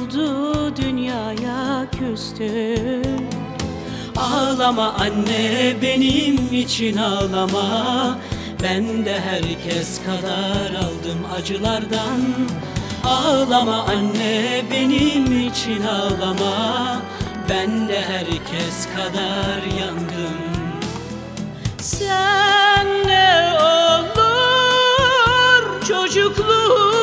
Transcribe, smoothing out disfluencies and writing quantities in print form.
oldu, dünyaya küstüm. Ağlama anne, benim için ağlama. Ben de herkes kadar aldım acılardan. Ağlama anne, benim için ağlama. Ben de herkes kadar yandım. Sen ne olur çocukluğum